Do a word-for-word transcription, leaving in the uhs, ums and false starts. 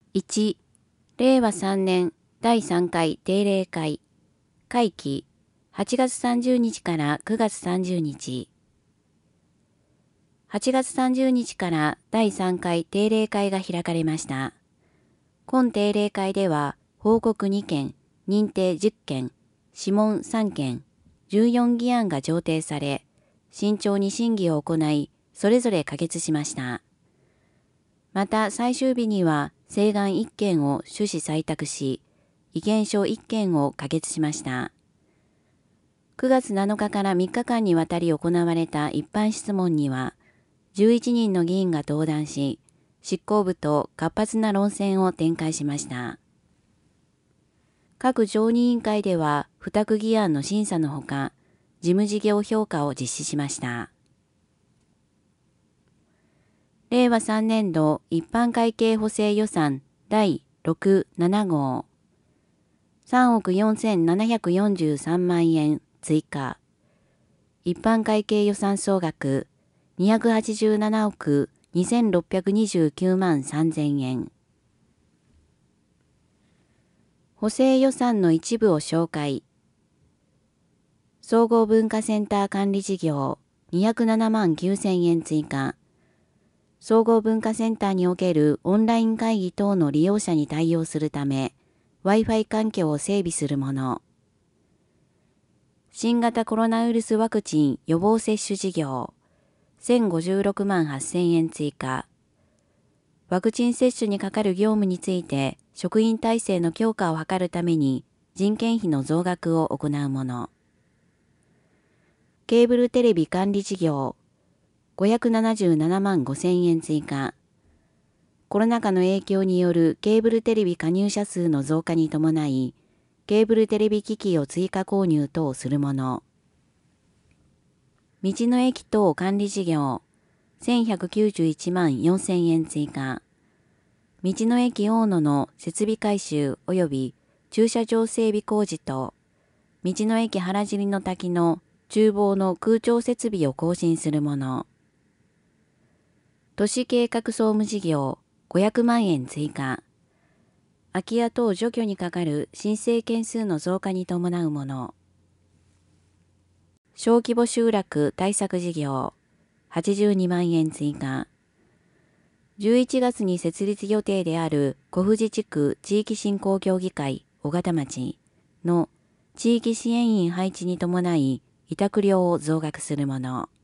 いち、れいわさんねんだいさんかい定例会、会期はちがつさんじゅうにちからくがつさんじゅうにち。はちがつさんじゅうにちからだいさんかい定例会が開かれました。今定例会では、報告にけん、認定じゅっけん、諮問さんけん、じゅうよんぎ案が上呈され、慎重に審議を行い、それぞれ可決しました。また最終日には、請願いっけんを趣旨採択し、意見書いっけんを可決しました。くがつなのかからみっかかんにわたり行われた一般質問には、じゅういちにんの議員が登壇し、執行部と活発な論戦を展開しました。各常任委員会では、付託議案の審査のほか、事務事業評価を実施しました。れいわさんねんど一般会計補正予算だいろくななごうさんおくよんせんななひゃくよんじゅうさんまんえん追加一般会計予算総額にひゃくはちじゅうななおくにせんろっぴゃくにじゅうきゅうまんさんぜんえん補正予算の一部を紹介総合文化センター管理事業にひゃくななまんきゅうせんえん追加総合文化センターにおけるオンライン会議等の利用者に対応するため、Wi-Fi 環境を整備するもの。新型コロナウイルスワクチン予防接種事業、せんごじゅうろくまんはっせんえん追加。ワクチン接種にかかる業務について、職員体制の強化を図るために、人件費の増額を行うもの。ケーブルテレビ管理事業、ごひゃくななじゅうななまんごせんえん追加。コロナ禍の影響によるケーブルテレビ加入者数の増加に伴い、ケーブルテレビ機器を追加購入等するもの。道の駅等管理事業、せんひゃくきゅうじゅういちまんよんせんえん追加。道の駅大野の設備改修及び駐車場整備工事と、道の駅原尻の滝の厨房の空調設備を更新するもの。都市計画総務事業ごひゃくまんえん追加。空き家等除去にかかる申請件数の増加に伴うもの。小規模集落対策事業はちじゅうにまんえん追加。じゅういちがつに設立予定である小藤地区地域振興協議会小形町の地域支援員配置に伴い委託料を増額するもの。